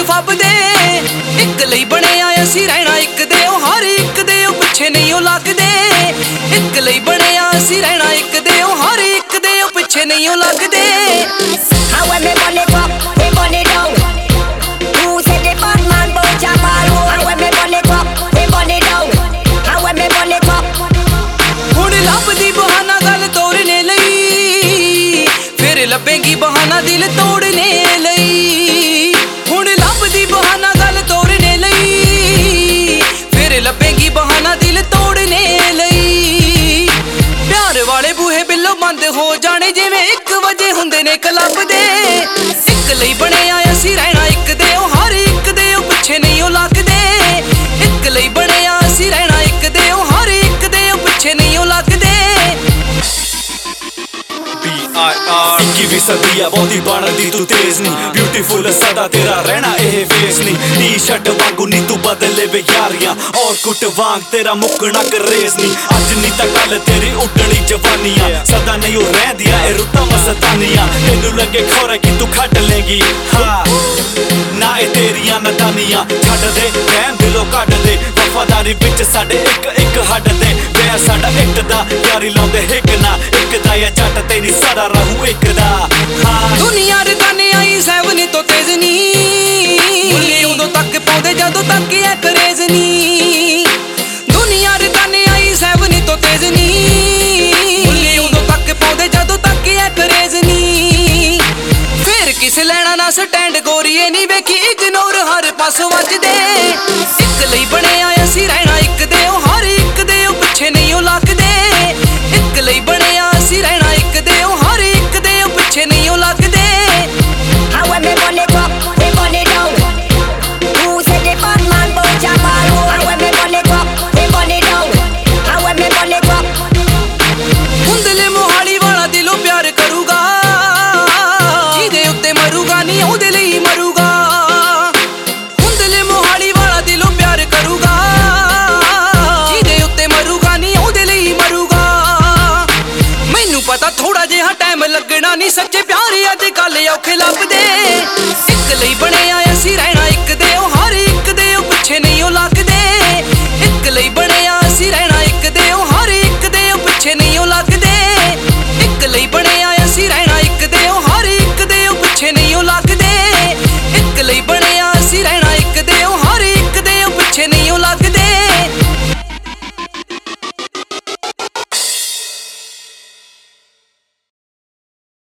ਫੱਬਦੇ ਇੱਕ ਲਈ ਬਣੇ ਆ ਅਸੀਂ ਰਹਿਣਾ ਇੱਕ ਦੇ ਉਹ ਹਰ ਇੱਕ ਦੇ ਉਹ ਪਿੱਛੇ ਨਹੀਂ ਉਹ ਲੱਗਦੇ ਇੱਕ ਲਈ ਬਣੇ ਆ ਅਸੀਂ ਰਹਿਣਾ ਇੱਕ ਦੇ ਉਹ ਹਰ ਇੱਕ ਦੇ ਉਹ ਪਿੱਛੇ ਨਹੀਂ ਉਹ ਲੱਗਦੇ How when me burn it up, they burn it down. Who said the bad man bout your ball? How when me burn it up, they burn it down. How when me burn it up. ਹੁਣ ਲੱਭਦੀ ਬਹਾਨਾ ਗੱਲ ਤੋੜਨੇ ਲਈ ਫਿਰ ਲੱਭੇਗੀ ਬਹਾਨਾ ਦਿਲ ਤੋੜਨੇ ਲਈ ਹੁਣ ਲੱਭਦੀ ਬਹਾਨਾ ਗੱਲ ਤੋੜਨੇ ਲਈ ਫਿਰ ਲੱਭੇਗੀ ਬਹਾਨਾ ਦਿਲ ਤੋੜਨੇ ਲਈ ਪਿਆਰ ਵਾਲੇ ਬੂਹੇ ਬਿੱਲੋ ਬੰਦ ਹੋ ਜਾਣੇ ਜਿਵੇਂ 1 ਵਜੇ ਹੁੰਦੇ ਨੇ ਕਲੱਬ ਦੇ ਇੱਕ ਲਈ ਬਣੇ ਆ ਅਸੀਂ ਰਹਿਣਾ ਇੱਕ ਦੇ ਉਹ ਹਰ ਇੱਕ ਦੇ ਉਹ ਪਿੱਛੇ ਨਹੀਂ ਉਹ ਲੱਗਦੇ ਇੱਕ ਲਈ ਬਣੇ ਆ ਅਸੀਂ ਰਹਿਣਾ ਇੱਕ ਦੇ ਉਹ ਹਰ ਇੱਕ ਦੇ ਉਹ ਪਿੱਛੇ ਨਹੀਂ ਉਹ ਲੱਗਦੇ B.I.R. 21ਵੀਂ ਸਦੀ ਆ ਬਹੁਤੀ ਬਣਦੀ ਤੂੰ ਤੇਜ਼ ਨਹੀਂ ਬਿਊਟੀਫੁਲ ਸਦਾ ਤੇਰਾ ਰਹਿਣਾ ਇਹ ਫੇਸ ਨਹੀਂ ਟੀ-ਸ਼ਰਟ ਵਾਂਗੂ ਨੀ ਤੂੰ ਬਦਲੇ ਵੇ ਯਾਰੀਆਂ ਔਰ ਕੁੱਟ ਵਾਂਗ ਤੇਰਾ ਮੁੱਕਣਾ ਕਰੇਜ਼ ਨਹੀਂ ਅੱਜ ਨਹੀਂ ਤਾਂ ਕੱਲ ਤੇਰੀ ਉੱਡਣੀ ਜਵਾਨੀਆਂ ਸਦਾ ਨਹੀਂ ਉਹ ਰਹਿੰਦੀਆਂ ਇਹ ਰੁੱਤਾਂ ਮਸਤਾਨੀਆਂ ਤੈਨੂੰ ਲੱਗੇ ਖੋਰੇ ਕਿ ਤੂੰ ਖੱਟ ਲੇਗੀ ਹਾਂ ਨਾ ਇਹ ਤੇਰੀਆਂ ਨਦਾਨੀਆਂ ਛੱਡ ਦੇ ਰਹਿਮ ਦਿਲੋਂ ਕੱਢ ਦੇ ਵਫਾਦਾਰੀ ਵਿੱਚ ਸਾਡੇ ਇੱਕ ਹੱਡ ਦੇ ਵੇ ਸਾਡਾ ਇੱਕ ਦਾ ਯਾਰੀ ਲਾਉਂਦੇ ਹਿੱਕ ਨਾ ਇੱਕ ਦਾ ਇਹ ਜੱਟ ਤੇਰੀ ਸਾਡਾ ਰਹੂ ਇੱਕ ਦਾ ਹਾਂ ਦੁਨੀਆ ਰਦਾਨੇ ਆਈ ਸੈਵਨ ਤੋਂ ਤੇਜ਼ ਨਹੀਂ ਮੁੱਲੇ ਉਦੋਂ ਤੱਕ ਪਾਉਂਦੇ ਜਦੋਂ ਤੱਕ ਇਹ ਕਰੇਜ਼ ਨਹੀਂ ਦੁਨੀਆ ਰਦਾਨੇ ਆਈ ਸੈਵਨ ਤੋਂ ਤੇਜ਼ ਨਹੀਂ ਮੁੱਲੇ ਉਦੋਂ ਤੱਕ ਪਾਉਂਦੇ ਜਦੋਂ ਤੱਕ ਇਹ ਕਰੇਜ਼ ਨਹੀਂ ਫਿਰ ਕਿਸ ਲੈਣਾ ਨਾ ਸਟੈਂਡ ਗੋਰੀਏ ਨਹੀਂ ਵੇਖੀ ਇਗਨੋਰ ਹਰ ਪਾਸੋਂ ਵੱਜਦੇ